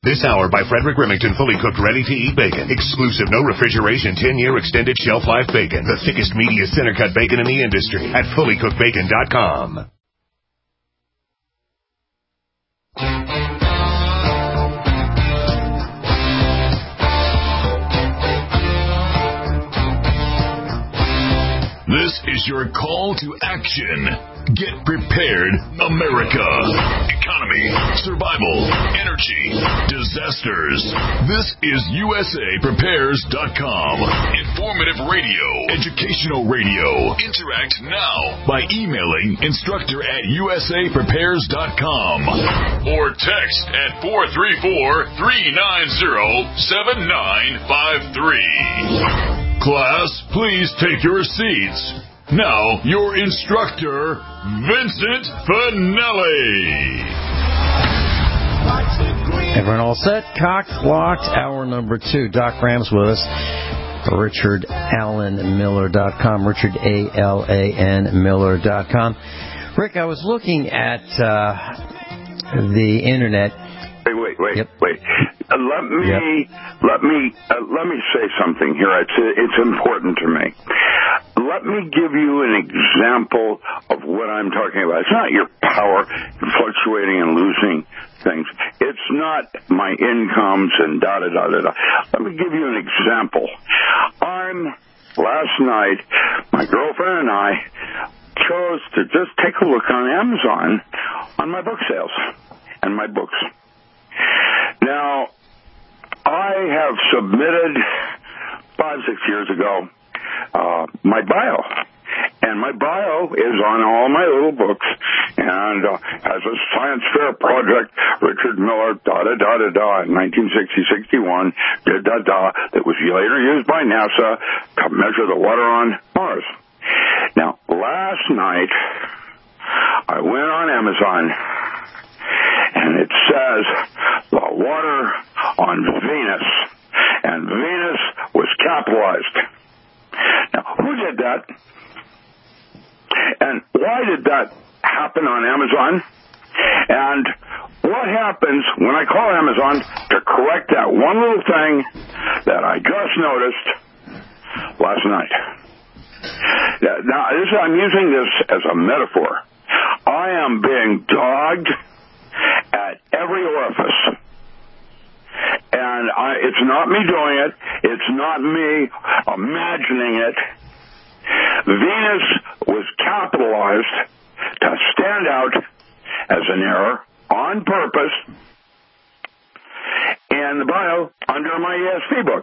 This hour by Frederick Remington, fully cooked, ready-to-eat bacon. Exclusive, no refrigeration, 10-year extended shelf life bacon. The thickest, meatiest center-cut bacon in the industry at fullycookedbacon.com. This is your call to action. Get prepared, America. Economy, survival, energy, disasters. This is USAPrepares.com. Informative radio, educational radio. Interact now by emailing instructor@USAPrepares.com or text at 434-390-7953. Class, please take your seats. Now, your instructor, Vincent Finelli. Everyone all set? Cocked, locked, hour number 2. Doc Rams with us. RichardAllenMiller.com. RichardAlanMiller.com. Rick, I was looking at the internet. Wait. Let me say something here. It's important to me. Let me give you an example of what I'm talking about. It's not your power fluctuating and losing things. It's not my incomes and da-da-da-da-da. Let me give you an example. Last night, my girlfriend and I chose to just take a look on Amazon on my book sales and my books. Now, I have submitted 5-6 years ago my bio. And my bio is on all my little books and has a science fair project, Richard Miller, da-da-da-da-da, in 1960-61, da-da-da, that was later used by NASA to measure the water on Mars. Now, last night, I went on Amazon, and it says the water on Venus, and Venus was capitalized. Now, who did that? And why did that happen on Amazon? And what happens when I call Amazon to correct that one little thing that I just noticed last night? Now, I'm using this as a metaphor. I am being dogged at every orifice. And it's not me doing it. It's not me imagining it. Venus was capitalized to stand out as an error on purpose in the bio under my ESP book.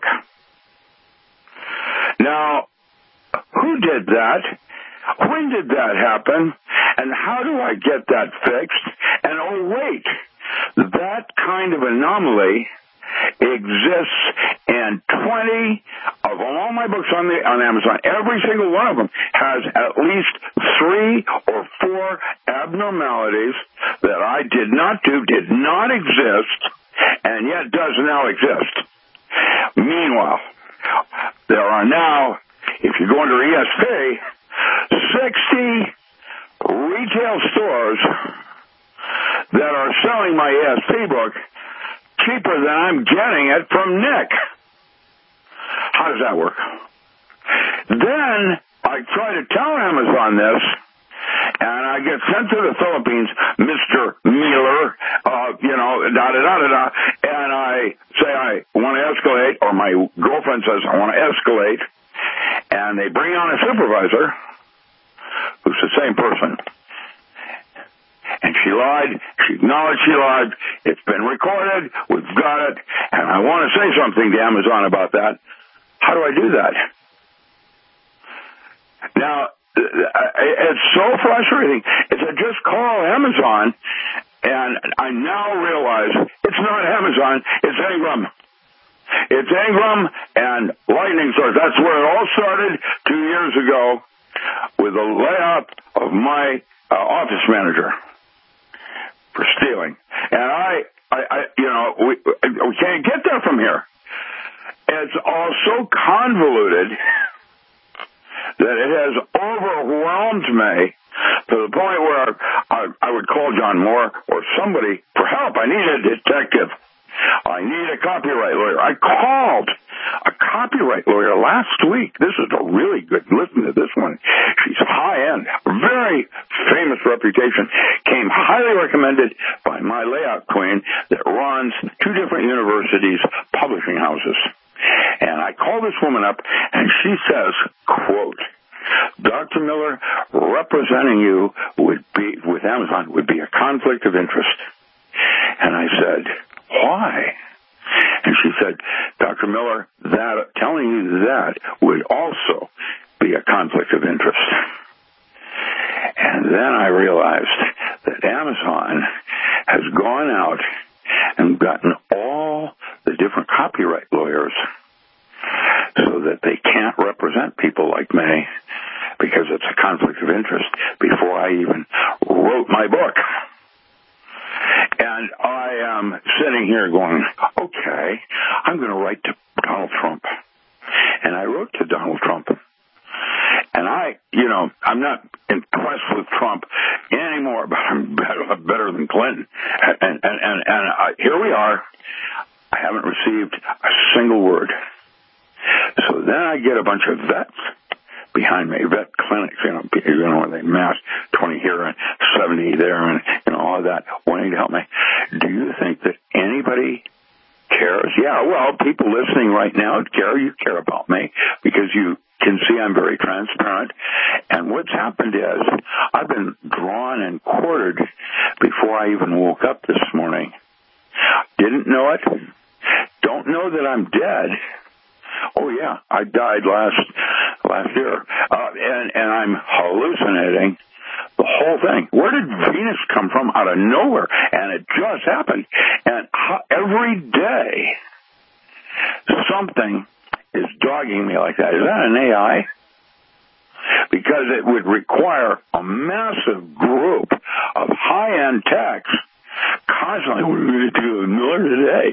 Now, who did that? When did that happen? And how do I get that fixed? And oh, wait, that kind of anomaly exists in 20 of all my books on Amazon. Every single one of them has at least 3 or 4 abnormalities that I did not do, did not exist, and yet does now exist. Meanwhile, there are now, if you go under ESP, 60 retail stores that are selling my ESP book cheaper than I'm getting it from Nick. How does that work? Then I try to tell Amazon this, and I get sent to the Philippines, Mr. Mueller, da-da-da-da-da, and I say I want to escalate, or my girlfriend says I want to escalate, and they bring on a supervisor who's the same person. And she lied. She acknowledged she lied. It's been recorded. We've got it. And I want to say something to Amazon about that. How do I do that? Now, it's so frustrating. It's I just call Amazon, and I now realize it's not Amazon. It's Ingram. It's Ingram and Lightning Source. That's where it all started 2 years ago with the layout of my office manager for stealing. And we can't get there from here. It's all so convoluted that it has overwhelmed me to the point where I would call John Moore or somebody for help. I need a detective. I a copyright lawyer. I called a copyright lawyer last week. This is a really good, listen to this one. She's high-end, very famous reputation, came highly recommended by my layout queen that runs 2 different universities' publishing houses. And I call this woman up, and she says, quote, Dr. Miller, representing you with Amazon would be a conflict of interest. And I said, why? And she said, Dr. Miller, telling you that would also be a conflict of interest. And then I realized that Amazon has gone out and gotten all the different copyright lawyers so that they can't represent people like me because it's a conflict of interest before I even wrote my book. And I am sitting here going, okay, I'm going to write to Donald Trump. And I wrote to Donald Trump. And I'm not impressed with Trump anymore, but I'm better than Clinton. And here we are. I haven't received a single word. So then I get a bunch of vets behind me, vet clinics, where they mass 20 here and 70 there and all of that, wanting to help me. Do you think that anybody cares? Yeah, well, people listening right now care. You care about me because you can see I'm very transparent. And what's happened is I've been drawn and quartered before I even woke up this morning. Didn't know it. Don't know that I'm dead. Oh yeah, I died last year, and I'm hallucinating the whole thing. Where did Venus come from? Out of nowhere, and it just happened. And every day, something is dogging me like that. Is that an AI? Because it would require a massive group of high-end techs constantly, what are we going to do with Miller today?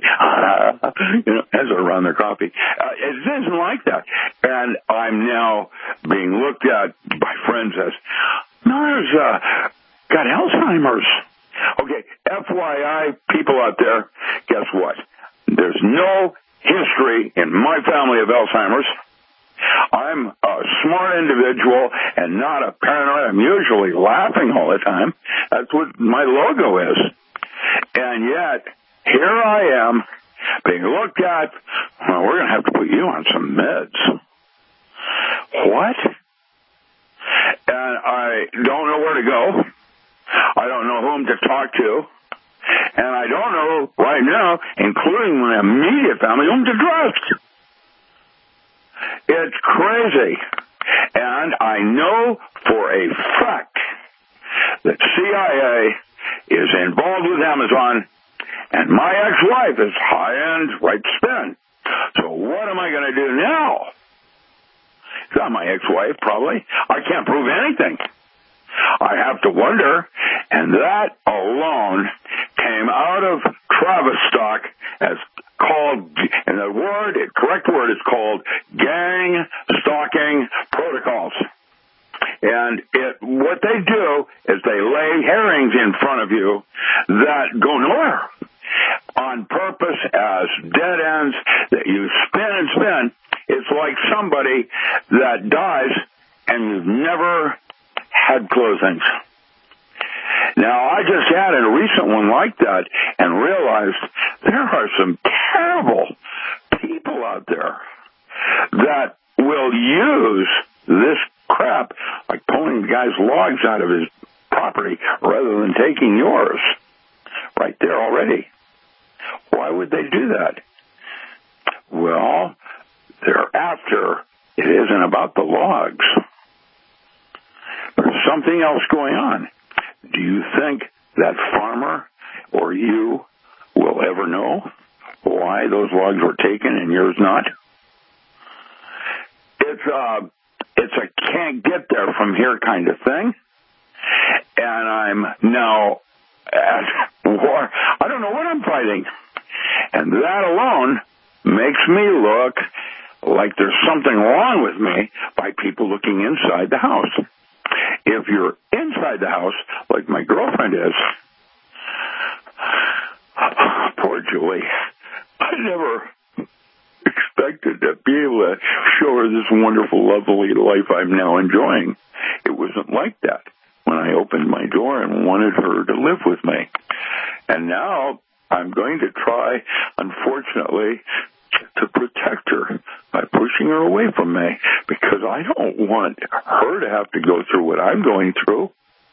As they run their coffee. It isn't like that. And I'm now being looked at by friends as, Miller's got Alzheimer's. Okay, FYI, people out there, guess what? There's no history in my family of Alzheimer's. I'm a smart individual and not a paranoid. I'm usually laughing all the time. That's what my logo is. And yet, here I am being looked at. Well, we're going to have to put you on some meds. What? And I don't know where to go. I don't know whom to talk to. And I don't know right now, including my immediate family, whom to trust. It's crazy. And I know for a fact that CIA is involved with Amazon, and my ex-wife is high-end, right spin. So what am I going to do now? It's not my ex-wife, probably. I can't prove anything. I have to wonder, and that alone came out of Tavistock as called, and the correct word is called gang stalking protocols. And what they do is they lay herrings in front of you that go nowhere on purpose as dead ends that you spin and spin. It's like somebody that dies and you've never had closings. Now, I just had a recent one like that and realized there are some terrible people out there that will use this crap, like pulling the guy's logs out of his property rather than taking yours right there already. Why would they do that? Well, they're after, it isn't about the logs. There's something else going on. Do you think that farmer or you will ever know why those logs were taken and yours not? It's a can't get there from here kind of thing. And I'm now at war. I don't know what I'm fighting. And that alone makes me look like there's something wrong with me by people looking inside the house. If you're inside the house, like my girlfriend is, poor Julie, I never expected to be able to show her this wonderful, lovely life I'm now enjoying. It wasn't like that when I opened my door and wanted her to live with me. And now I'm going to try, unfortunately, to protect her by pushing her away from me, because I don't want her to have to go through what I'm going through.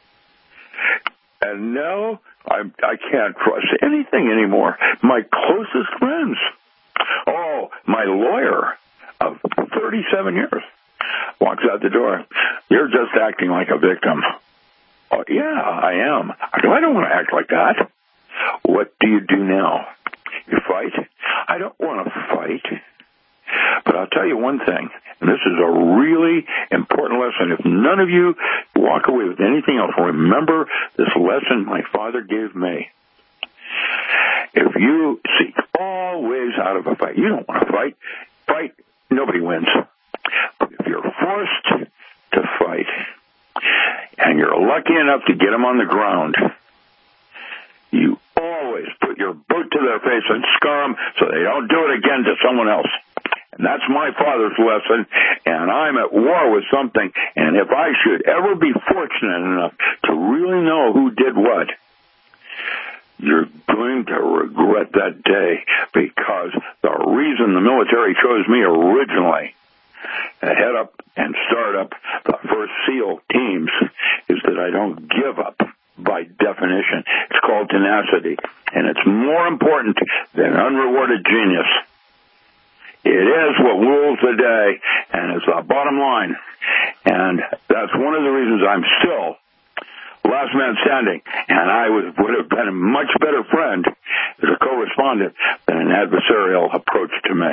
And now I can't trust anything anymore. My closest friends. Oh, my lawyer of 37 years walks out the door. You're just acting like a victim. Oh, yeah, I am. I go, I don't want to act like that. What do you do now? You fight? I don't want to fight. But I'll tell you one thing, and this is a really important lesson. If none of you walk away with anything else, remember this lesson my father gave me. If you seek all ways out of a fight, you don't want to fight, nobody wins. But if you're forced to fight, and you're lucky enough to get them on the ground, you always put your boot to their face and scar them so they don't do it again to someone else. And that's my father's lesson, and I'm at war with something, and if I should ever be fortunate enough to really know who did what, you're going to regret that day, because the reason the military chose me originally to head up and start up the first SEAL teams is that I don't give up by definition. It's called tenacity, and it's more important than unrewarded genius. It is what rules the day, and it's the bottom line. And that's one of the reasons I'm still last man standing, and I would have been a much better friend as a co-respondent than an adversarial approach to me.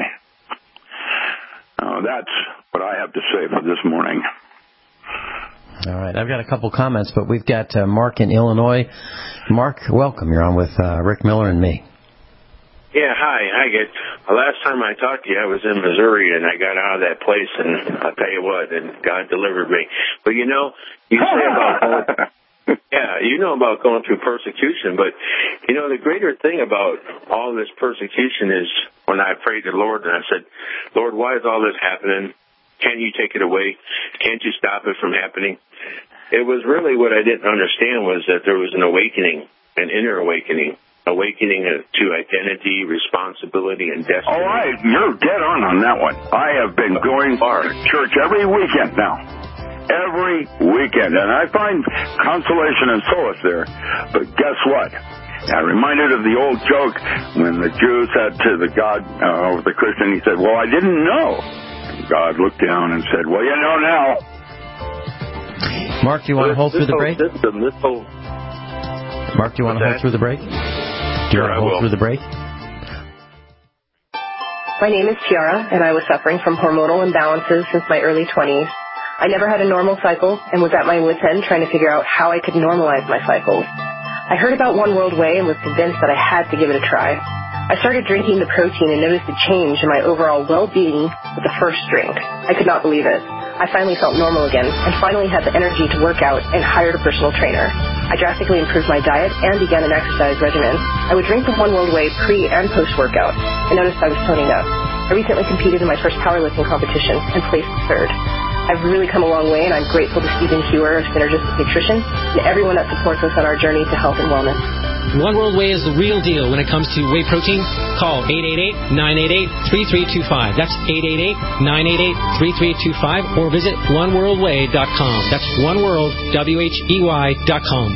That's what I have to say for this morning. All right, I've got a couple comments, but we've got Mark in Illinois. Mark, welcome. You're on with Rick Miller and me. Yeah, hi. Last time I talked to you, I was in Missouri, and I got out of that place, and I'll tell you what, and God delivered me. But you say about about going through persecution, but the greater thing about all this persecution is when I prayed to the Lord, and I said, Lord, why is all this happening? Can you take it away? Can't you stop it from happening? It was really what I didn't understand was that there was an awakening, an inner awakening to identity, responsibility, and destiny. All right, you're dead on that one. I have been going to church every weekend now. Every weekend. And I find consolation and solace there. But guess what? I'm reminded of the old joke when the Jew said to the God, the Christian, he said, well, I didn't know. And God looked down and said, well, you know now. Mark, do you want to hold through the break? Mark, do you want to hold through the break? Do you want to hold through the break? My name is Tiara, and I was suffering from hormonal imbalances since my early 20s. I never had a normal cycle and was at my wit's end trying to figure out how I could normalize my cycles. I heard about One World Way and was convinced that I had to give it a try. I started drinking the protein and noticed a change in my overall well-being with the first drink. I could not believe it. I finally felt normal again and finally had the energy to work out and hired a personal trainer. I drastically improved my diet and began an exercise regimen. I would drink the One World Way pre- and post-workout and noticed I was toning up. I recently competed in my first powerlifting competition and placed third. I've really come a long way, and I'm grateful to Stephen Hewer of Synergistic Nutrition and everyone that supports us on our journey to health and wellness. One World Way is the real deal when it comes to whey protein. Call 888-988-3325. That's 888-988-3325, or visit oneworldway.com. That's oneworldwhey.com.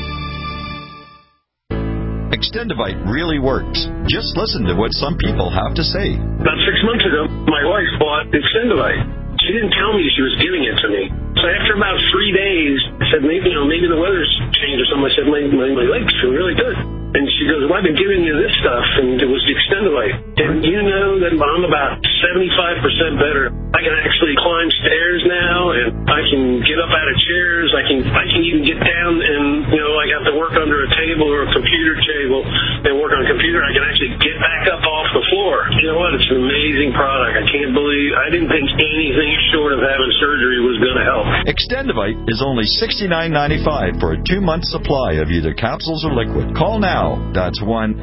Extendivite really works. Just listen to what some people have to say. About 6 months ago, my wife bought Extendivite. She didn't tell me she was giving it to me. So after about 3 days, I said, maybe the weather's changed or something. I said, my legs feel really good. And she goes, well, I've been giving you this stuff, and it was the Extendivite. And you know that I'm about 75% better. I can actually climb stairs now, and I can get up out of chairs. I can even get down and, I have to work under a table or a computer table and work on a computer. I can actually get back up off the floor. You know what? It's an amazing product. I didn't think anything short of having surgery was going to help. Extendivite is only $69.95 for a 2-month supply of either capsules or liquid. Call now. That's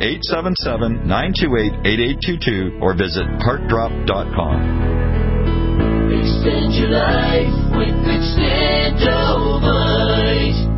1-877-928-8822 or visit heartdrop.com. Extend your life with Extendovite.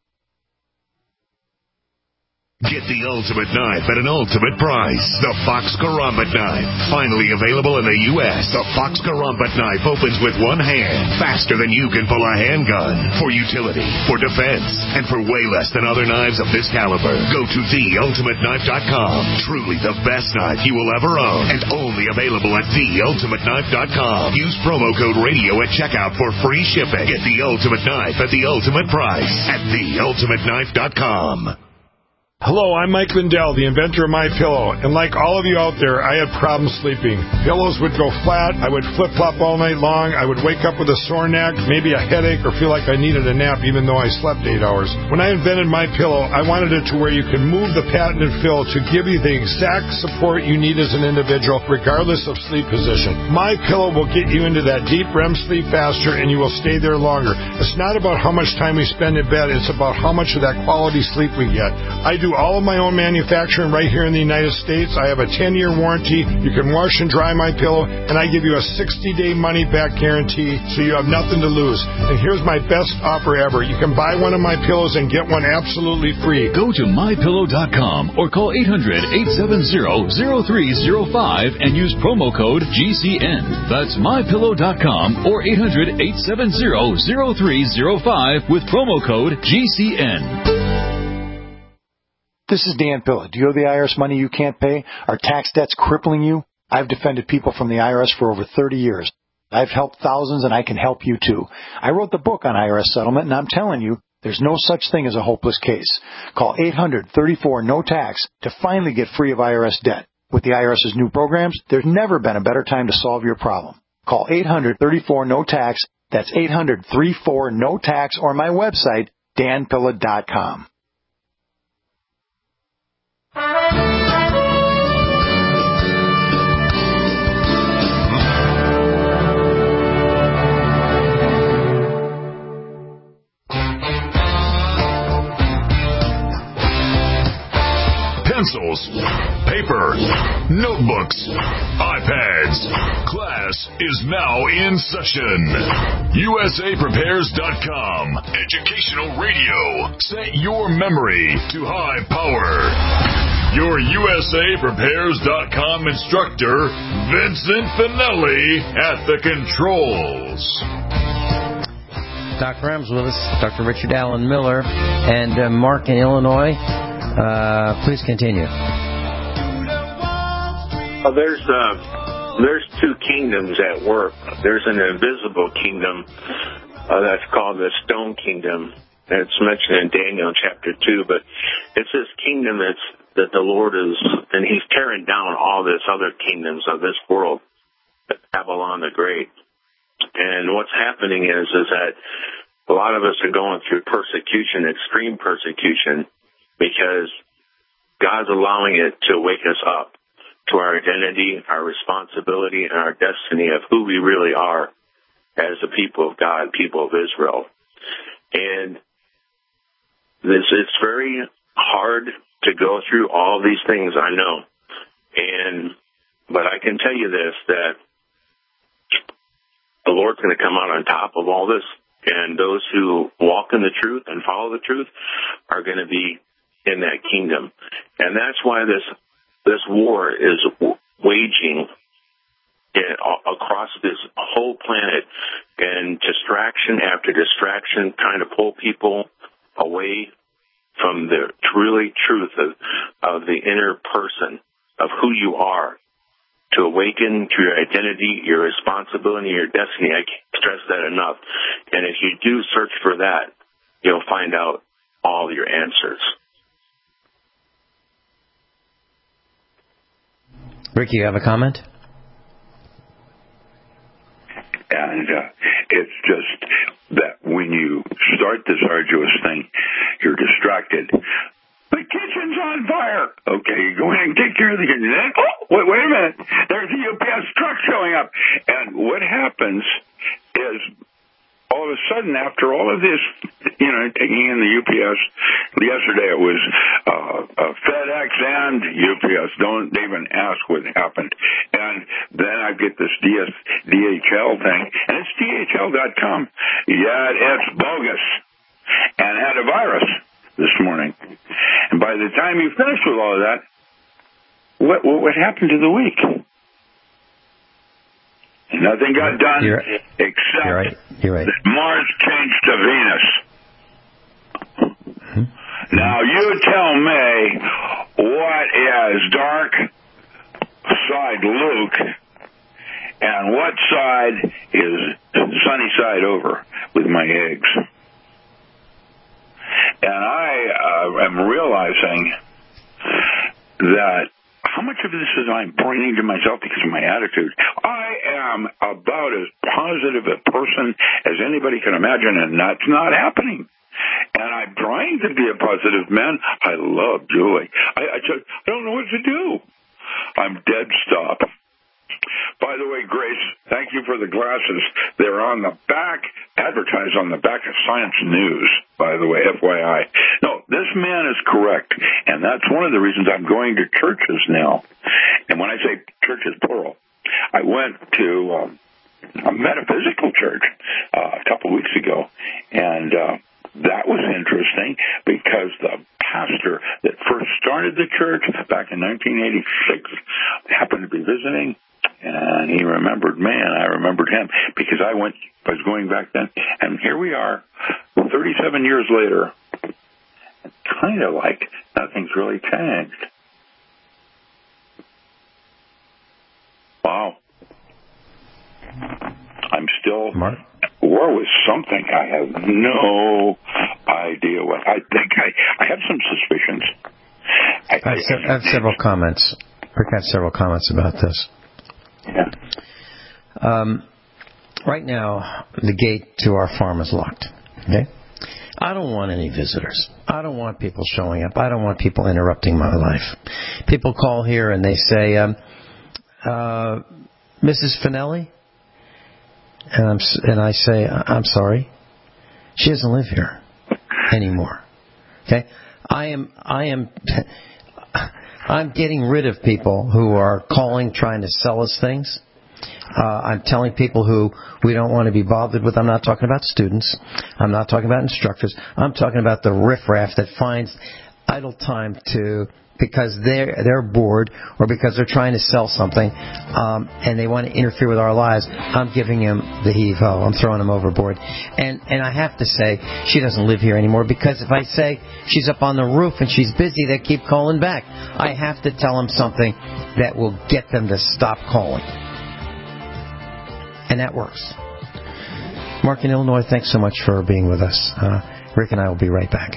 Get the ultimate knife at an ultimate price. The Fox Karambit knife. Finally available in the U.S. The Fox Karambit knife opens with one hand, faster than you can pull a handgun. For utility, for defense, and for way less than other knives of this caliber. Go to theultimateknife.com. Truly the best knife you will ever own, and only available at theultimateknife.com. Use promo code radio at checkout for free shipping. Get the ultimate knife at the ultimate price at theultimateknife.com. Hello, I'm Mike Lindell, the inventor of MyPillow, and like all of you out there, I had problems sleeping. Pillows would go flat, I would flip-flop all night long, I would wake up with a sore neck, maybe a headache, or feel like I needed a nap even though I slept 8 hours. When I invented MyPillow, I wanted it to where you can move the patented fill to give you the exact support you need as an individual, regardless of sleep position. MyPillow will get you into that deep REM sleep faster, and you will stay there longer. It's not about how much time we spend in bed, it's about how much of that quality sleep we get. I do all of my own manufacturing right here in the United States. I have a 10-year warranty. You can wash and dry my pillow, and I give you a 60-day money-back guarantee, so you have nothing to lose. And here's my best offer ever. You can buy one of my pillows and get one absolutely free. Go to MyPillow.com or call 800-870-0305 and use promo code GCN. That's MyPillow.com or 800-870-0305 with promo code GCN. This is Dan Pilla. Do you owe the IRS money you can't pay? Are tax debts crippling you? I've defended people from the IRS for over 30 years. I've helped thousands, and I can help you too. I wrote the book on IRS settlement, and I'm telling you, there's no such thing as a hopeless case. Call 800-34-NO-TAX to finally get free of IRS debt. With the IRS's new programs, there's never been a better time to solve your problem. Call 800-34-NO-TAX. That's 800-34-NO-TAX, or my website, danpilla.com. Pencils, paper, notebooks, iPads. Class is now in session. USAPrepares.com. Educational radio. Set your memory to high power. Your USAPrepares.com instructor, Vincent Finelli, at the controls. Dr. M's with us, Dr. Richard Allen Miller, and Mark in Illinois. Please continue. Well, there's two kingdoms at work. There's an invisible kingdom that's called the Stone Kingdom. It's mentioned in Daniel chapter 2, but it's this kingdom that the Lord is, and He's tearing down all this other kingdoms of this world, Babylon the Great. And what's happening is that a lot of us are going through persecution, extreme persecution, because God's allowing it to wake us up to our identity, our responsibility, and our destiny of who we really are as the people of God, people of Israel. And it's very hard to go through all these things, I know. But I can tell you this, that the Lord's going to come out on top of all this, and those who walk in the truth and follow the truth are going to be in that kingdom. And that's why this war is waging across this whole planet, and distraction after distraction, trying to pull people away from the really truth of the inner person, of who you are, to awaken to your identity, your responsibility, your destiny. I can't stress that enough. And if you do search for that, you'll find out all your answers. Rick, you have a comment? arduous thing. You're distracted. The kitchen's on fire. Okay, you go in and take care of the kitchen. Then, wait a minute. There's a UPS truck showing up. And what happens is, all of a sudden, after all of this, taking in the UPS, yesterday it was FedEx and UPS. Don't even ask what happened. And then I get this DHL thing, and it's DHL.com. Yeah, it's bogus. And had a virus this morning. And by the time you finish with all of that, what happened to the week? Nothing got done except that Mars changed to Venus. Mm-hmm. Now you tell me what is dark side Luke and what side is sunny side over with my eggs. And I am realizing that how much of this is I'm pointing to myself because of my attitude. I am about as positive a person as anybody can imagine, and that's not happening. And I'm trying to be a positive man. I love Julie. I don't know what to do. I'm dead stop. By the way, Grace, thank you for the glasses. They're on the back, advertised on the back of Science News, by the way, FYI. No, this man is correct, and that's one of the reasons I'm going to churches now. And when I say churches, plural, I went to a metaphysical church a couple weeks ago, and that was interesting because the pastor that first started the church back in 1986 happened to be visiting. And he remembered me, and I remembered him, because I was going back then. And here we are, 37 years later, kind of like nothing's really changed. Wow. I'm still at war with something. I have no idea what. I think I have some suspicions. I have several comments. Rick had several comments about this. Yeah. Right now, the gate to our farm is locked. Okay? I don't want any visitors. I don't want people showing up. I don't want people interrupting my life. People call here and they say, Mrs. Finelli? And I say, I'm sorry. She doesn't live here anymore. Okay? I'm getting rid of people who are calling, trying to sell us things. I'm telling people who we don't want to be bothered with. I'm not talking about students. I'm not talking about instructors. I'm talking about the riffraff that finds idle time because they're bored or because they're trying to sell something and they want to interfere with our lives. I'm giving them the heave-ho. I'm throwing them overboard. And I have to say, she doesn't live here anymore, because if I say she's up on the roof and she's busy, they keep calling back. I have to tell them something that will get them to stop calling. And that works. Mark in Illinois, thanks so much for being with us. Rick and I will be right back.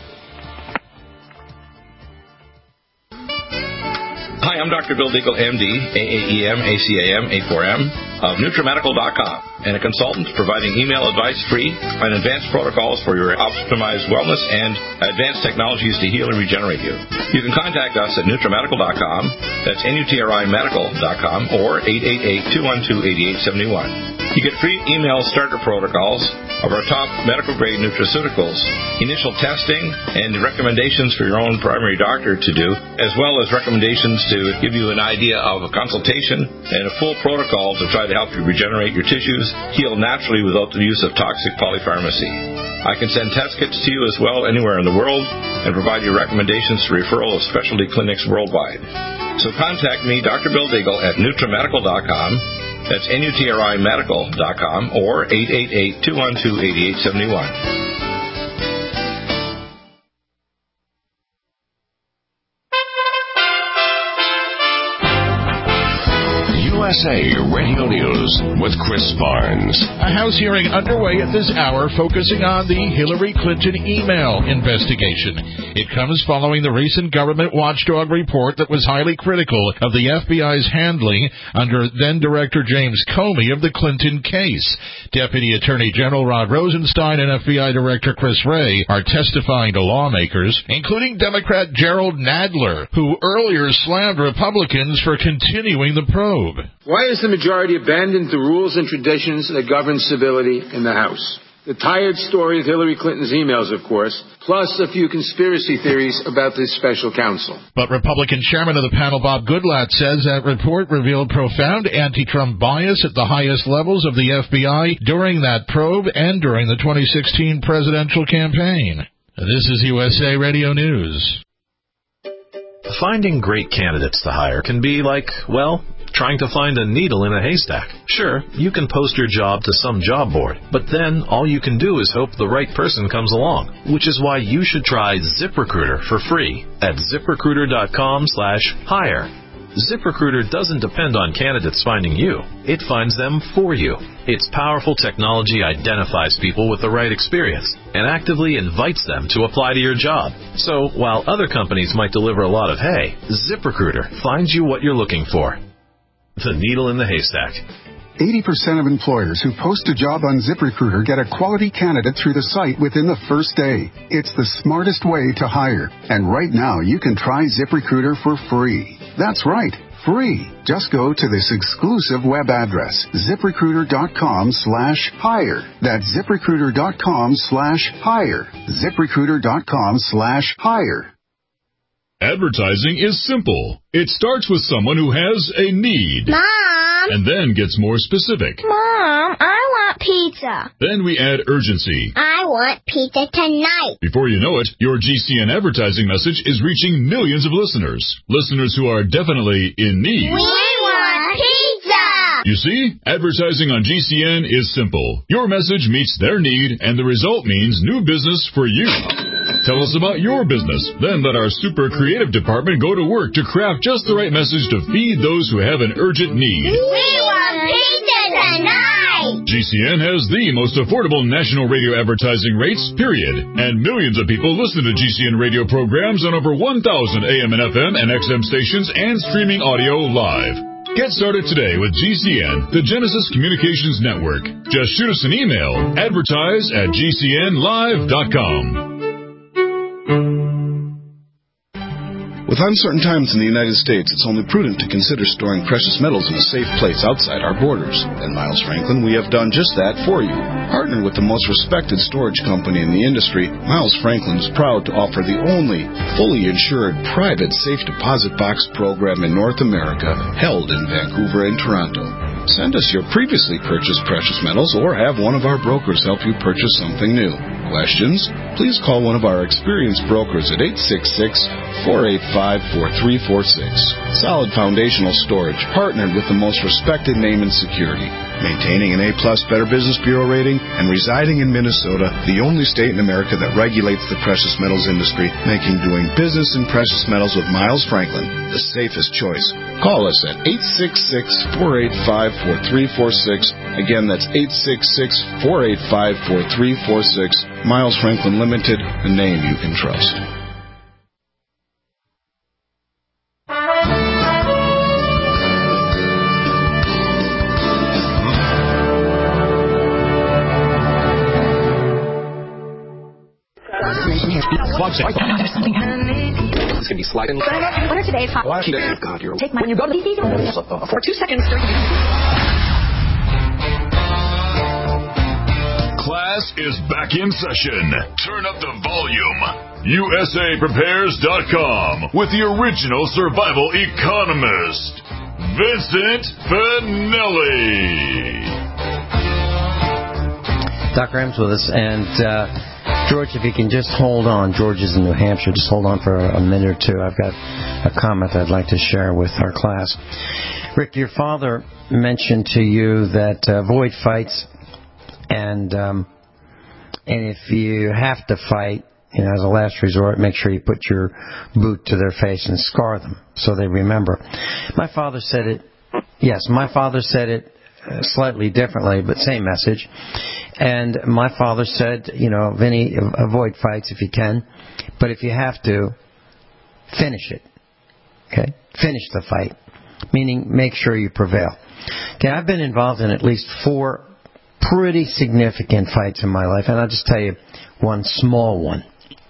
Hi, I'm Dr. Bill Deagle, MD, AAEM, ACAM, A4M, of NutriMedical.com, and a consultant providing email advice free on advanced protocols for your optimized wellness and advanced technologies to heal and regenerate you. You can contact us at NutriMedical.com, that's NutriMedical.com, or 888-212-8871. You get free email starter protocols of our top medical-grade nutraceuticals, initial testing, and recommendations for your own primary doctor to do, as well as recommendations to give you an idea of a consultation and a full protocol to try to help you regenerate your tissues, heal naturally without the use of toxic polypharmacy. I can send test kits to you as well anywhere in the world and provide you recommendations for referral of specialty clinics worldwide. So contact me, Dr. Bill Deagle, at NutriMedical.com. That's NutriMedical.com, or 888-212-8871. USA Radio News with Chris Barnes. A House hearing underway at this hour focusing on the Hillary Clinton email investigation. It comes following the recent government watchdog report that was highly critical of the FBI's handling under then-Director James Comey of the Clinton case. Deputy Attorney General Rod Rosenstein and FBI Director Chris Wray are testifying to lawmakers, including Democrat Gerald Nadler, who earlier slammed Republicans for continuing the probe. Why has the majority abandoned the rules and traditions that govern civility in the House? The tired story of Hillary Clinton's emails, of course, plus a few conspiracy theories about this special counsel. But Republican chairman of the panel, Bob Goodlatte, says that report revealed profound anti-Trump bias at the highest levels of the FBI during that probe and during the 2016 presidential campaign. This is USA Radio News. Finding great candidates to hire can be like, well, trying to find a needle in a haystack. Sure, you can post your job to some job board, but then all you can do is hope the right person comes along, which is why you should try ZipRecruiter for free at ZipRecruiter.com/hire. ZipRecruiter doesn't depend on candidates finding you. It finds them for you. Its powerful technology identifies people with the right experience and actively invites them to apply to your job. So while other companies might deliver a lot of hay, ZipRecruiter finds you what you're looking for. The needle in the haystack. 80% of employers who post a job on ZipRecruiter get a quality candidate through the site within the first day. It's the smartest way to hire. And right now, you can try ZipRecruiter for free. That's right, free. Just go to this exclusive web address, ZipRecruiter.com/hire. That's ZipRecruiter.com/hire. ZipRecruiter.com/hire. Advertising is simple. It starts with someone who has a need. Mom! And then gets more specific. Mom, I want pizza. Then we add urgency. I want pizza tonight. Before you know it, your GCN advertising message is reaching millions of listeners. Listeners who are definitely in need. We want pizza! You see, advertising on GCN is simple. Your message meets their need, and the result means new business for you. Tell us about your business. Then let our super creative department go to work to craft just the right message to feed those who have an urgent need. We want pizza tonight! GCN has the most affordable national radio advertising rates, period. And millions of people listen to GCN radio programs on over 1,000 AM and FM and XM stations and streaming audio live. Get started today with GCN, the Genesis Communications Network. Just shoot us an email, advertise@gcnlive.com. With uncertain times in the United States, it's only prudent to consider storing precious metals in a safe place outside our borders. At Miles Franklin, we have done just that for you. Partnered with the most respected storage company in the industry, Miles Franklin is proud to offer the only fully insured private safe deposit box program in North America, held in Vancouver and Toronto. Send us your previously purchased precious metals or have one of our brokers help you purchase something new. Questions? Please call one of our experienced brokers at 866-485-4346. Solid foundational storage, partnered with the most respected name in security. Maintaining an A-plus Better Business Bureau rating and residing in Minnesota, the only state in America that regulates the precious metals industry, making doing business in precious metals with Miles Franklin the safest choice. Call us at 866-485-4346. Again, that's 866-485-4346. Miles Franklin Limited, a name you can trust. It's going to be sliding. What are today's hot? God, you're... Take my... When you go to the for 2 seconds. Class is back in session. Turn up the volume. USAPrepares.com with the original survival economist, Vincent Finelli. Dr. M's with us, and George, if you can just hold on. George is in New Hampshire. Just hold on for a minute or two. I've got a comment I'd like to share with our class. Rick, your father mentioned to you that avoid fights, and if you have to fight, as a last resort, make sure you put your boot to their face and scar them so they remember. My father said it Yes, my father said it slightly differently, but same message. And my father said, Vinny, avoid fights if you can, but if you have to, finish it. Okay? Finish the fight. Meaning, make sure you prevail. Okay, I've been involved in at least 4 pretty significant fights in my life, and I'll just tell you one small one.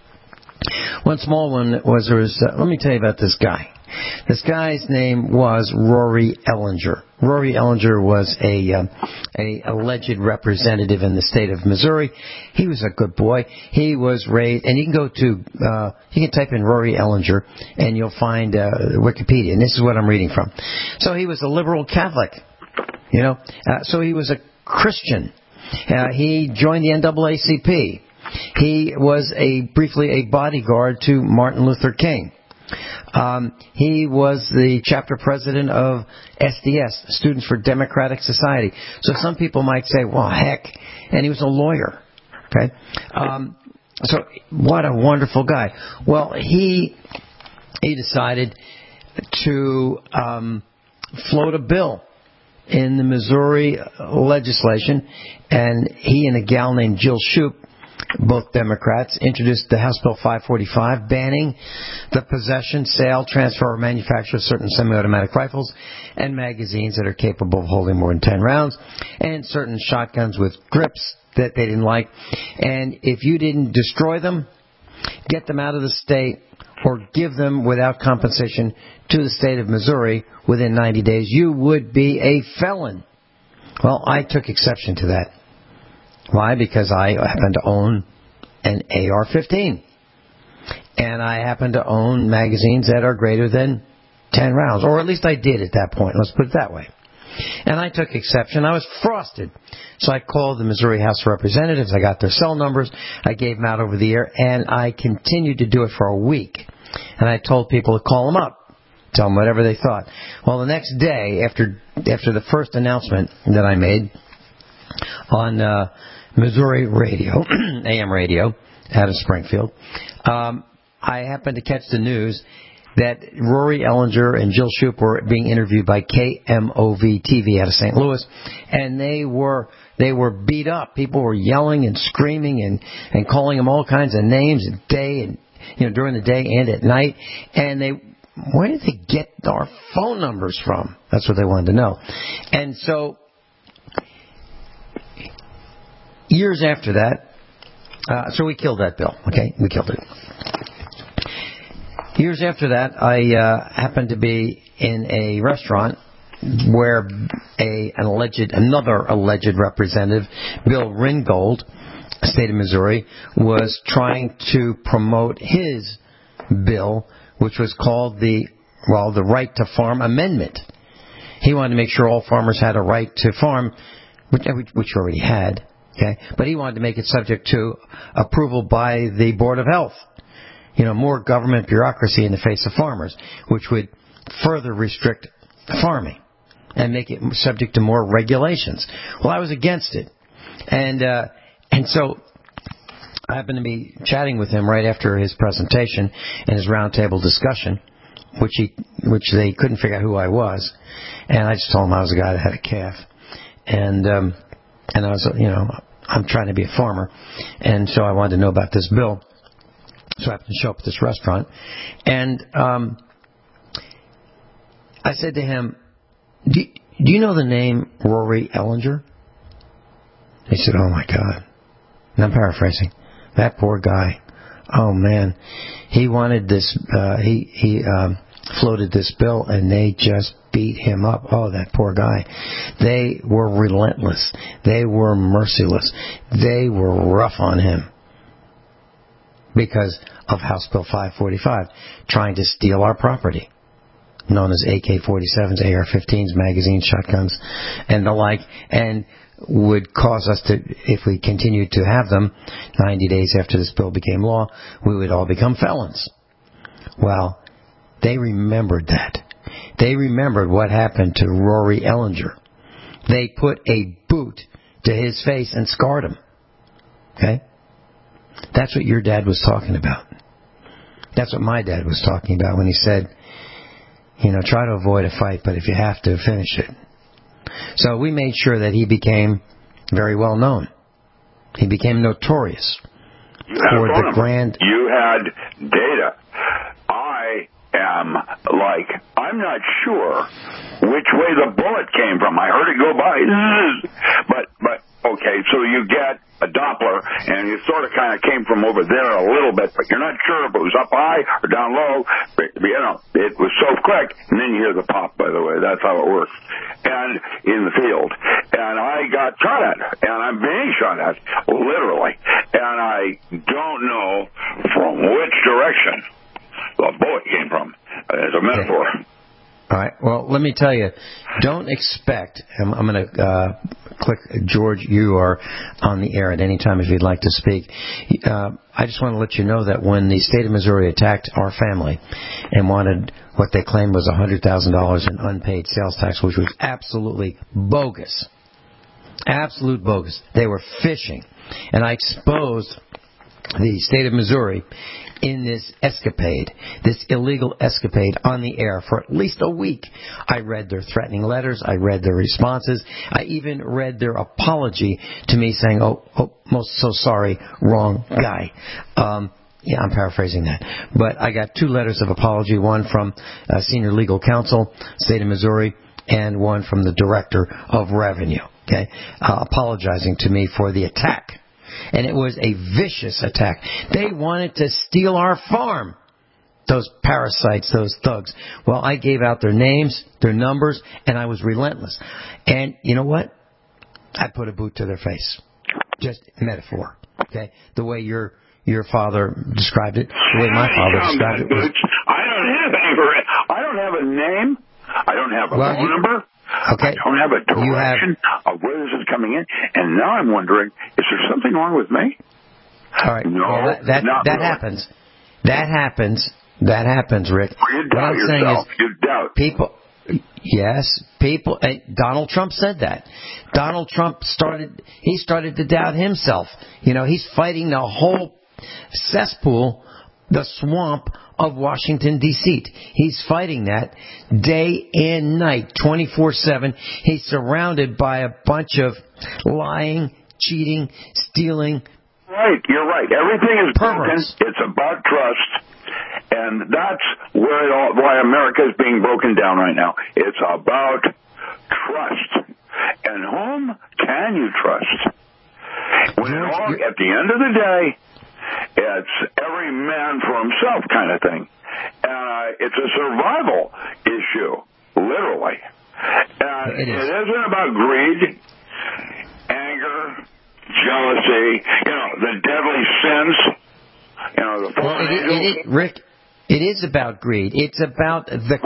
One small one was, let me tell you about this guy. This guy's name was Rory Ellinger. Rory Ellinger was a alleged representative in the state of Missouri. He was a good boy. He was raised, and you can go to, you can type in Rory Ellinger, and you'll find Wikipedia, and this is what I'm reading from. So he was a liberal Catholic, so he was a Christian. He joined the NAACP. He was briefly a bodyguard to Martin Luther King. He was the chapter president of SDS, Students for Democratic Society. So some people might say, well, heck, and he was a lawyer. Okay, so what a wonderful guy. Well, he decided to float a bill in the Missouri legislation, and he and a gal named Jill Shoup, both Democrats, introduced the House Bill 545, banning the possession, sale, transfer, or manufacture of certain semi-automatic rifles and magazines that are capable of holding more than 10 rounds, and certain shotguns with grips that they didn't like. And if you didn't destroy them, get them out of the state, or give them without compensation to the state of Missouri within 90 days, you would be a felon. Well, I took exception to that. Why? Because I happen to own an AR-15. And I happen to own magazines that are greater than 10 rounds. Or at least I did at that point. Let's put it that way. And I took exception. I was frosted. So I called the Missouri House of Representatives. I got their cell numbers. I gave them out over the air. And I continued to do it for a week. And I told people to call them up. Tell them whatever they thought. Well, the next day, after the first announcement that I made on Missouri radio, AM radio, out of Springfield, I happened to catch the news that Rory Ellinger and Jill Shoup were being interviewed by KMOV-TV out of St. Louis, and they were beat up. People were yelling and screaming and calling them all kinds of names during the day and at night. And where did they get our phone numbers from? That's what they wanted to know. And so years after that, so we killed that bill. Okay, we killed it. Years after that, I happened to be in a restaurant where another alleged representative, Bill Ringgold, state of Missouri, was trying to promote his bill, which was called the Right to Farm Amendment. He wanted to make sure all farmers had a right to farm, which we already had. Okay, but he wanted to make it subject to approval by the Board of Health. More government bureaucracy in the face of farmers, which would further restrict farming and make it subject to more regulations. Well, I was against it. And so I happened to be chatting with him right after his presentation and his roundtable discussion, which they couldn't figure out who I was. And I just told him I was a guy that had a calf. And I was, I'm trying to be a farmer. And so I wanted to know about this bill. So I happened to show up at this restaurant. And I said to him, do you know the name Rory Ellinger? He said, oh, my God. And I'm paraphrasing. That poor guy. Oh, man. He wanted this, he floated this bill, and they just beat him up. Oh, that poor guy. They were relentless. They were merciless. They were rough on him because of House Bill 545, trying to steal our property, known as AK-47s, AR-15s, magazines, shotguns, and the like, and would cause us to, if we continued to have them, 90 days after this bill became law, we would all become felons. Well, they remembered that. They remembered what happened to Rory Ellinger. They put a boot to his face and scarred him. Okay? That's what your dad was talking about. That's what my dad was talking about when he said, try to avoid a fight, but if you have to, finish it. So we made sure that he became very well known. He became notorious for the grand... You had data. I'm not sure which way the bullet came from. I heard it go by. But okay, so you get a Doppler, and it sort of kind of came from over there a little bit, but you're not sure if it was up high or down low. But, it was so quick, and then you hear the pop, by the way. That's how it works. And in the field. And I got shot at, and I'm being shot at, literally. And I don't know from which direction the bullet came from, as a metaphor. All right. Well, let me tell you, don't expect... I'm going to click... George, you are on the air at any time if you'd like to speak. I just want to let you know that when the state of Missouri attacked our family and wanted what they claimed was $100,000 in unpaid sales tax, which was absolutely bogus. Absolute bogus. They were fishing. And I exposed the state of Missouri in this escapade, this illegal escapade on the air for at least a week. I read their threatening letters. I read their responses. I even read their apology to me saying, oh, most so sorry, wrong guy. Yeah, I'm paraphrasing that. But I got 2 letters of apology, one from Senior Legal Counsel, State of Missouri, and one from the Director of Revenue, okay, apologizing to me for the attack. And it was a vicious attack. They wanted to steal our farm. Those parasites, those thugs. Well, I gave out their names, their numbers, and I was relentless. And you know what? I put a boot to their face. Just metaphor. Okay? The way your father described it, the way my father described it was... I don't have a name. I don't have a phone number. Okay. I don't have a direction of where this is coming in. And now I'm wondering, is there something wrong with me? All right. No, well, that really. happens. That happens, Rick. Well, you doubt yourself. You doubt. People, Donald Trump said that. Donald Trump started to doubt himself. He's fighting the whole cesspool, the swamp of Washington, D.C. He's fighting that day and night, 24/7. He's surrounded by a bunch of lying, cheating, stealing. Right, you're right. Everything is broken. It's about trust. And that's why America is being broken down right now. It's about trust. And whom can you trust? At the end of the day, it's every man for himself kind of thing. It's a survival issue, literally. It isn't about greed, anger, jealousy, the deadly sins. Rick, it is about greed. It's about their greed.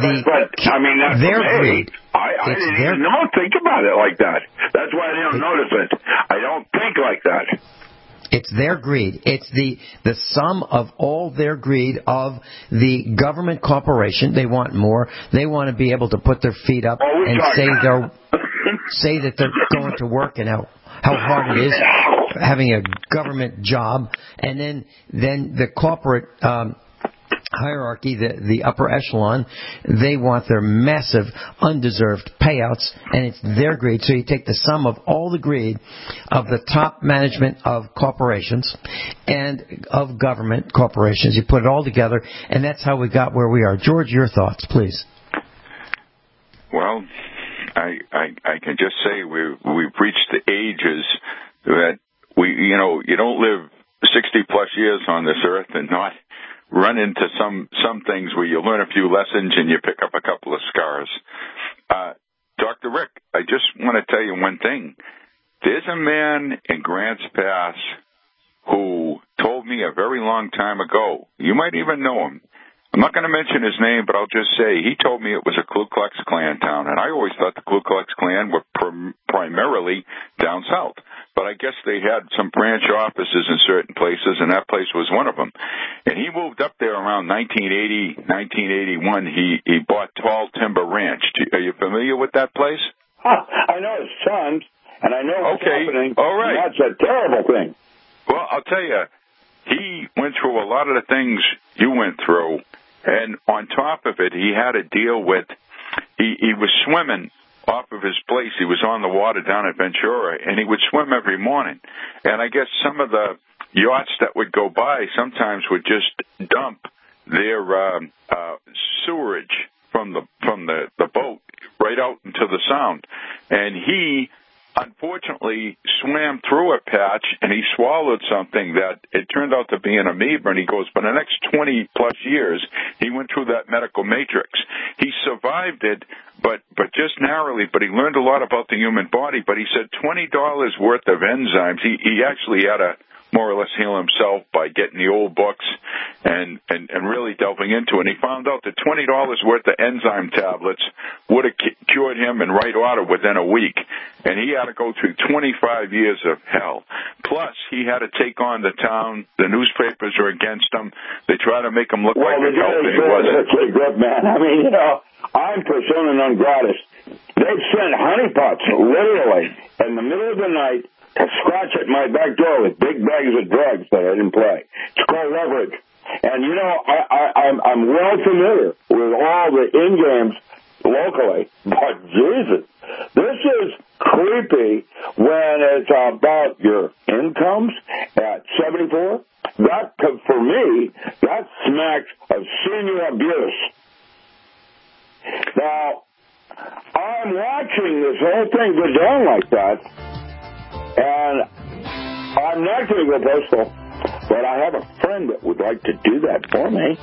I didn't even think about it like that. That's why I didn't notice it. I don't think like that. It's their greed. It's the sum of all their greed of the government corporation. They want more. They want to be able to put their feet up and say that they're going to work and how hard it is having a government job. And then the corporate hierarchy, the upper echelon, they want their massive undeserved payouts, and it's their greed. So you take the sum of all the greed of the top management of corporations and of government corporations, you put it all together, and that's how we got where we are. George, your thoughts, please. Well, I can just say we've reached the ages that you don't live 60 plus years on this earth and not run into some things where you learn a few lessons and you pick up a couple of scars. Dr. Rick, I just want to tell you one thing. There's a man in Grants Pass who told me a very long time ago, you might even know him. I'm not going to mention his name, but I'll just say he told me it was a Ku Klux Klan town, and I always thought the Ku Klux Klan were primarily down south. But I guess they had some branch offices in certain places, and that place was one of them. And he moved up there around 1980, 1981. He bought Tall Timber Ranch. Are you familiar with that place? I know his sons, and I know what's happening. All right. That's a terrible thing. Well, I'll tell you, he went through a lot of the things you went through. And on top of it, he had to deal with, he was swimming off of his place. He was on the water down at Ventura, and he would swim every morning. And I guess some of the yachts that would go by sometimes would just dump their sewerage from the boat right out into the sound. And he unfortunately swam through a patch, and he swallowed something that it turned out to be an amoeba. And he goes, for the next 20-plus years, he went through that medical matrix. He survived it, but just narrowly, but he learned a lot about the human body. But he said $20 worth of enzymes. He actually had to more or less heal himself by getting the old books and really delving into it. And he found out that $20 worth of enzyme tablets would have cured him in right order within a week. And he had to go through 25 years of hell. Plus, he had to take on the town. The newspapers are against him. They try to make him look like a dope, and he wasn't. That's good, man. I mean, I'm persona non gratis. They've sent honeypots, literally, in the middle of the night, to scratch at my back door with big bags of drugs that I didn't play. It's called leverage. And, I'm well familiar with all the in-games locally. But, Jesus, this is creepy when it's about your incomes at 74. That, for me, that smacks of senior abuse. Now, I'm watching this whole thing go down like that. And I'm not going to go postal, but I have a friend that would like to do that for me.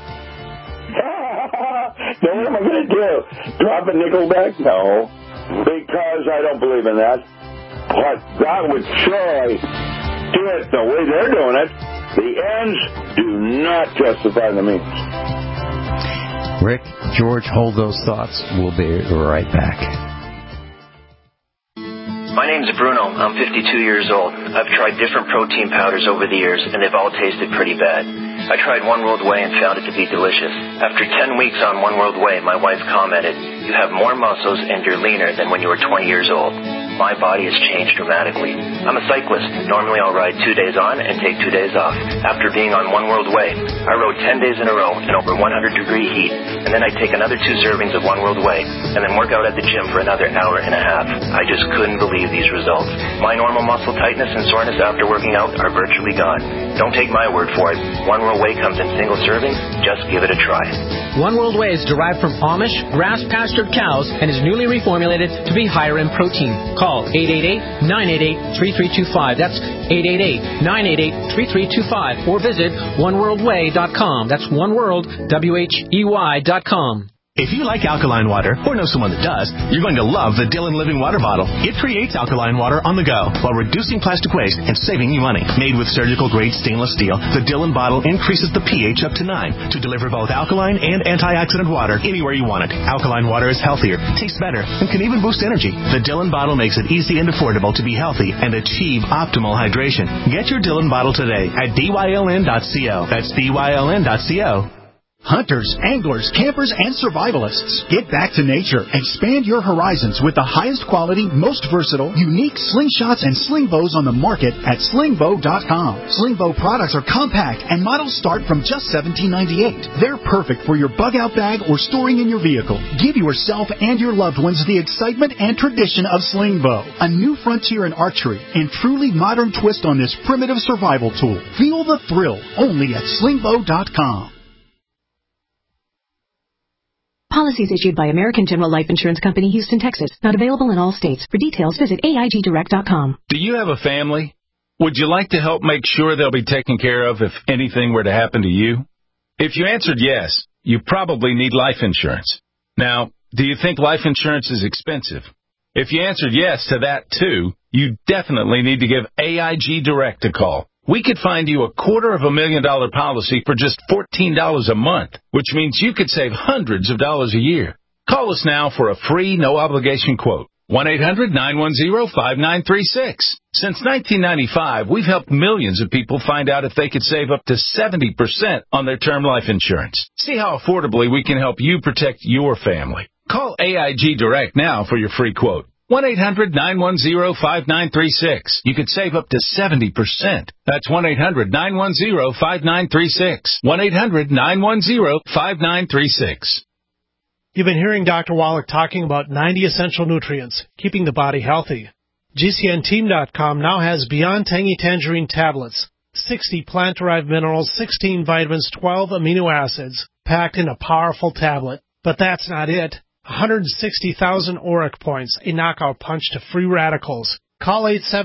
Now, what am I going to do? Drop a nickel back? No, because I don't believe in that. But that would surely do it the way they're doing it. The ends do not justify the means. Rick, George, hold those thoughts. We'll be right back. My name's Bruno. I'm 52 years old. I've tried different protein powders over the years, and they've all tasted pretty bad. I tried One World Whey and found it to be delicious. After 10 weeks on One World Whey, my wife commented, "You have more muscles and you're leaner than when you were 20 years old." My body has changed dramatically. I'm a cyclist. Normally I'll ride 2 days on and take 2 days off. After being on One World Whey, I rode 10 days in a row in over 100-degree heat, and then I take another 2 servings of One World Whey, and then work out at the gym for another hour and a half. I just couldn't believe these results. My normal muscle tightness and soreness after working out are virtually gone. Don't take my word for it. One World Whey comes in single servings. Just give it a try. One World Whey is derived from Amish, grass-pastured cows and is newly reformulated to be higher in protein. Call 888-988-3325. That's 888-988-3325. Or visit oneworldwhey.com. That's oneworld.com. If you like alkaline water, or know someone that does, you're going to love the Dillon Living Water Bottle. It creates alkaline water on the go while reducing plastic waste and saving you money. Made with surgical-grade stainless steel, the Dillon bottle increases the pH up to 9 to deliver both alkaline and antioxidant water anywhere you want it. Alkaline water is healthier, tastes better, and can even boost energy. The Dillon bottle makes it easy and affordable to be healthy and achieve optimal hydration. Get your Dillon bottle today at dyln.co. That's dyln.co. Hunters, anglers, campers, and survivalists. Get back to nature. Expand your horizons with the highest quality, most versatile, unique slingshots and sling bows on the market at slingbow.com. Slingbow products are compact and models start from just $17.98. They're perfect for your bug-out bag or storing in your vehicle. Give yourself and your loved ones the excitement and tradition of Slingbow, a new frontier in archery and truly modern twist on this primitive survival tool. Feel the thrill only at slingbow.com. Policies issued by American General Life Insurance Company, Houston, Texas. Not available in all states. For details, visit AIGdirect.com. Do you have a family? Would you like to help make sure they'll be taken care of if anything were to happen to you? If you answered yes, you probably need life insurance. Now, do you think life insurance is expensive? If you answered yes to that too, you definitely need to give AIG Direct a call. We could find you a $250,000 policy for just $14 a month, which means you could save hundreds of dollars a year. Call us now for a free, no-obligation quote. 1-800-910-5936. Since 1995, we've helped millions of people find out if they could save up to 70% on their term life insurance. See how affordably we can help you protect your family. Call AIG Direct now for your free quote. 1-800-910-5936. You could save up to 70%. That's 1-800-910-5936. 1-800-910-5936. You've been hearing Dr. Wallach talking about 90 essential nutrients, keeping the body healthy. GCNteam.com now has Beyond Tangy Tangerine tablets, 60 plant-derived minerals, 16 vitamins, 12 amino acids, packed in a powerful tablet. But that's not it. 160,000 auric points, a knockout punch to free radicals. Call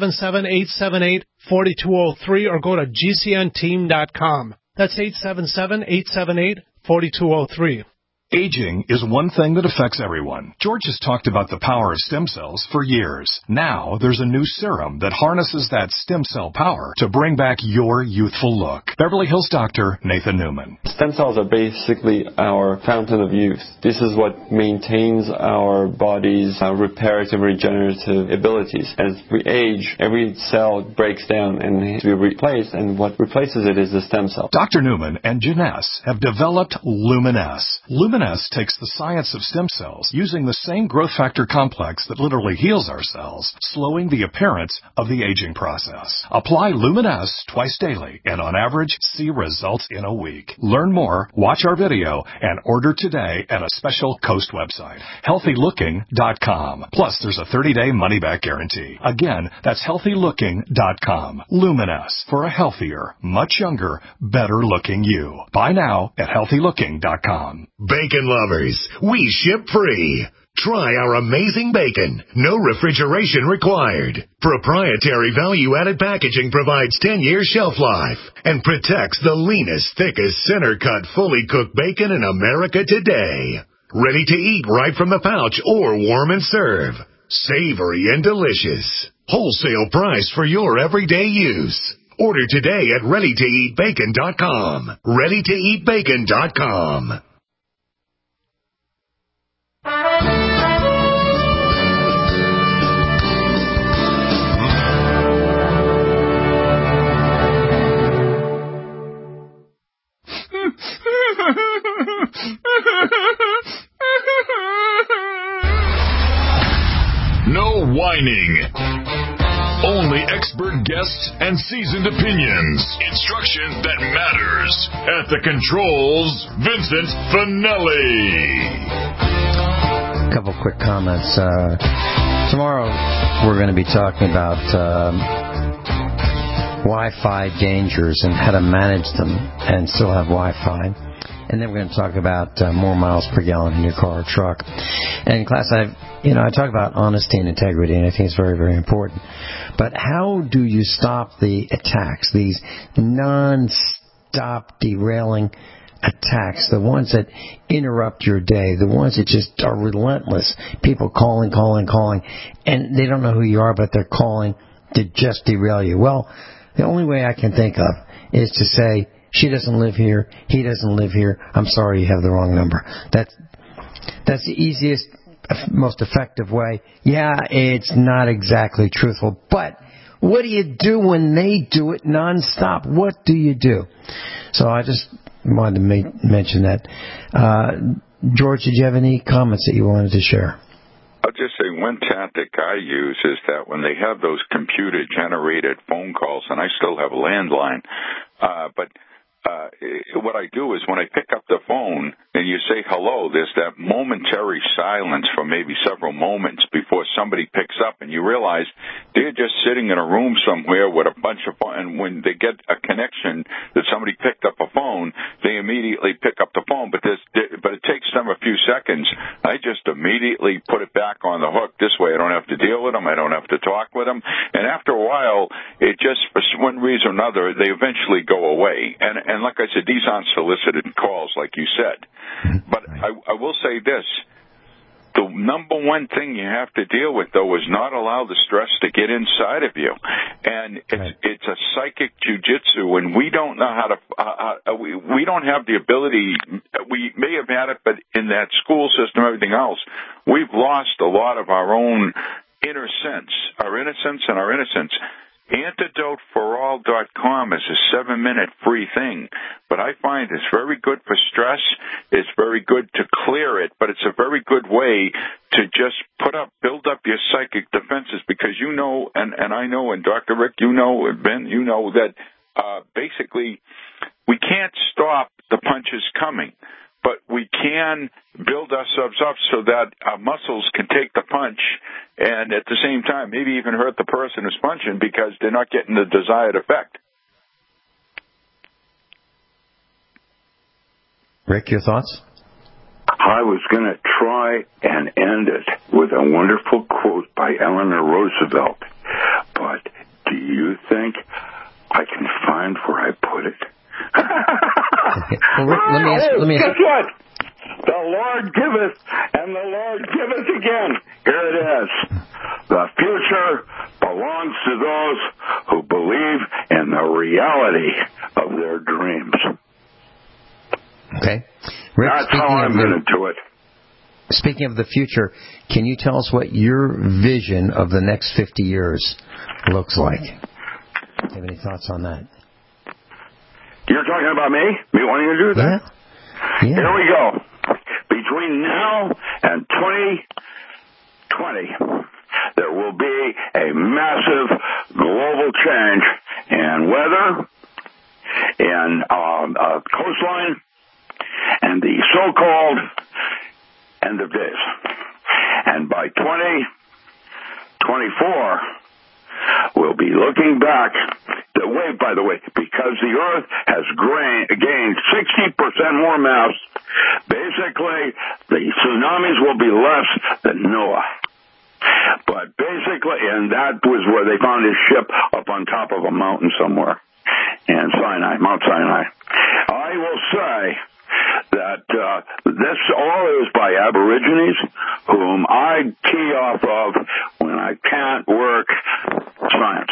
877-878-4203 or go to GCNteam.com. That's 877-878-4203. Aging is one thing that affects everyone. George has talked about the power of stem cells for years. Now, there's a new serum that harnesses that stem cell power to bring back your youthful look. Beverly Hills doctor Nathan Newman. Stem cells are basically our fountain of youth. This is what maintains our body's reparative, regenerative abilities. As we age, every cell breaks down and needs to be replaced, and what replaces it is the stem cell. Dr. Newman and Janess have developed Luminesce. Luminesce takes the science of stem cells using the same growth factor complex that literally heals our cells, slowing the appearance of the aging process. Apply Luminesce twice daily and on average see results in a week. Learn more, watch our video, and order today at a special Coast website, healthylooking.com. Plus, there's a 30-day money-back guarantee. Again, that's healthylooking.com. Luminesce for a healthier, much younger, better-looking you. Buy now at healthylooking.com. Bacon lovers, we ship free. Try our amazing bacon. No refrigeration required. Proprietary value-added packaging provides 10-year shelf life and protects the leanest, thickest, center-cut, fully cooked bacon in America today. Ready to eat right from the pouch or warm and serve. Savory and delicious. Wholesale price for your everyday use. Order today at ReadyToEatBacon.com. ReadyToEatBacon.com. No whining. Only expert guests and seasoned opinions. Instruction that matters. At the controls, Vincent Finelli. A couple quick comments. Tomorrow we're going to be talking about Wi-Fi dangers and how to manage them and still have Wi-Fi. And then we're going to talk about more miles per gallon in your car or truck. And in class, I talk about honesty and integrity, and I think it's very, very important. But how do you stop the attacks, these non-stop derailing attacks, the ones that interrupt your day, the ones that just are relentless, people calling, and they don't know who you are, but they're calling to just derail you? Well, the only way I can think of is to say, she doesn't live here, he doesn't live here, I'm sorry, you have the wrong number. That's the easiest, most effective way. Yeah, it's not exactly truthful, but what do you do when they do it nonstop? What do you do? So I just wanted to mention that. George, did you have any comments that you wanted to share? I'll just say one tactic I use is that when they have those computer-generated phone calls, and I still have a landline, but what I do is when I pick up the phone and you say hello, there's that momentary silence for maybe several moments before somebody picks up, and you realize they're just sitting in a room somewhere with a bunch of phone, and when they get a connection that somebody picked up a phone, they immediately pick up the phone, but it takes them a few seconds. I just immediately put it back on the hook. This way I don't have to deal with them, I don't have to talk with them, and after a while, it just, for one reason or another, they eventually go away. And like I said, these aren't solicited calls, like you said. But I will say this. The number one thing you have to deal with, though, is not allow the stress to get inside of you. And it's a psychic jujitsu, and we don't know how to, we don't have the ability, we may have had it, but in that school system, everything else, we've lost a lot of our own inner sense, our innocence and our innocence. AntidoteForAll.com is a 7-minute free thing, but I find it's very good for stress. It's very good to clear it, but it's a very good way to just build up your psychic defenses, because you know, and I know, and Dr. Rick, you know, and Ben, you know that basically we can't stop the punches coming, but we can build ourselves up so that our muscles can take the punch and at the same time maybe even hurt the person who's punching because they're not getting the desired effect. Rick, your thoughts? I was going to try and end it with a wonderful quote by Eleanor Roosevelt, but do you think I can find where I put it? Okay. Well, Rick, let me ask Guess what? The Lord giveth, and the Lord giveth again. Here it is. The future belongs to those who believe in the reality of their dreams. Okay. Rick, that's how I'm going to do it. Speaking of the future, can you tell us what your vision of the next 50 years looks like? Do you have any thoughts on that? You're talking about me? Me wanting to do that? Yeah. Here we go. Between now and 2020, there will be a massive global change in weather, in coastline, and the so-called end of days. And by 2024, we'll be looking back. By the way, because the Earth has gained 60% more mass, basically the tsunamis will be less than Noah. But basically, and that was where they found his ship up on top of a mountain somewhere in Sinai, Mount Sinai. I will say that this all is by Aborigines, whom I key off of when I can't work science.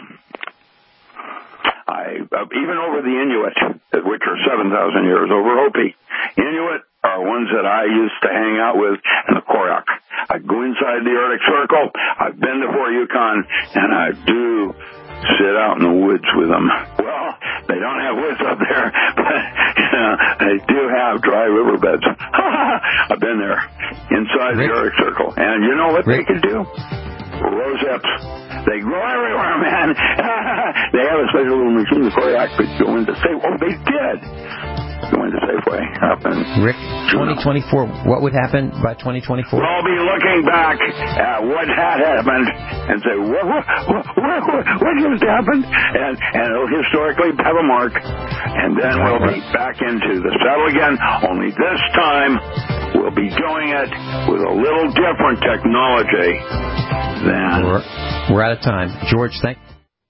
Even over the Inuit, which are 7,000 years over Hopi. Inuit are ones that I used to hang out with in the Koyak. I go inside the Arctic Circle. I've been to Fort Yukon, and I do sit out in the woods with them. Well, they don't have woods up there, but they do have dry riverbeds. I've been there inside the Arctic Circle, and you know what they can do? Rosettes. They grow everywhere, man. They have a special little machine, the Koyak, but go into Safeway. Oh, they did. Go into Safeway. Rick, 2024, what would happen by 2024? I'll be looking back at what had happened and say, what just happened? And it'll historically have a mark. And then we'll be back into the saddle again, only this time we'll be doing it with a little different technology than... We're out of time. George, thank you.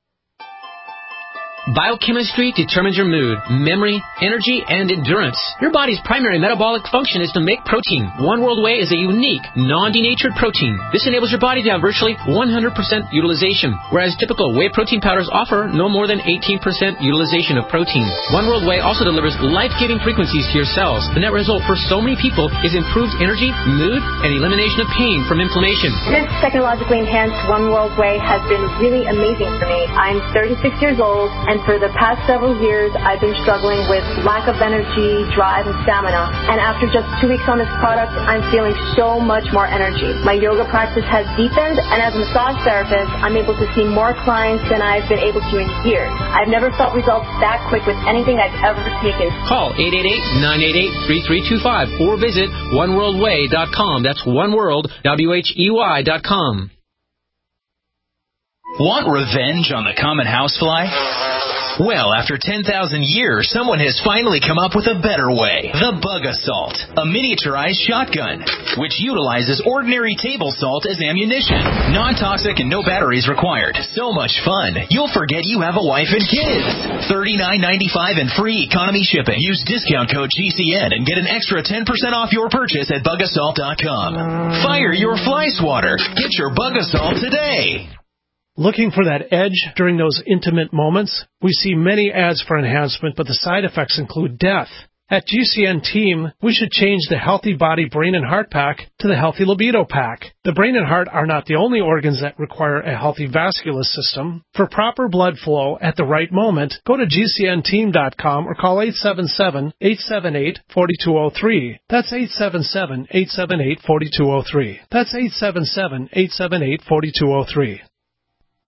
Biochemistry determines your mood, memory, energy, and endurance. Your body's primary metabolic function is to make protein. One World Whey is a unique, non-denatured protein. This enables your body to have virtually 100% utilization, whereas typical whey protein powders offer no more than 18% utilization of protein. One World Whey also delivers life-giving frequencies to your cells. The net result for so many people is improved energy, mood, and elimination of pain from inflammation. This technologically enhanced One World Whey has been really amazing for me. I'm 36 years old, and for the past several years, I've been struggling with lack of energy, drive, and stamina. And after just 2 weeks on this product, I'm feeling so much more energy. My yoga practice has deepened, and as a massage therapist, I'm able to see more clients than I've been able to in years. I've never felt results that quick with anything I've ever taken. Call 888-988-3325 or visit oneworldwhey.com. That's oneworld.com. Want revenge on the common housefly? Well, after 10,000 years, someone has finally come up with a better way. The Bug Assault, a miniaturized shotgun, which utilizes ordinary table salt as ammunition. Non-toxic and no batteries required. So much fun, you'll forget you have a wife and kids. $39.95 and free economy shipping. Use discount code GCN and get an extra 10% off your purchase at bugassault.com. Fire your fly swatter. Get your Bug Assault today. Looking for that edge during those intimate moments? We see many ads for enhancement, but the side effects include death. At GCN Team, we should change the Healthy Body, Brain, and Heart Pack to the Healthy Libido Pack. The brain and heart are not the only organs that require a healthy vascular system. For proper blood flow at the right moment, go to GCNteam.com or call 877-878-4203. That's 877-878-4203. That's 877-878-4203.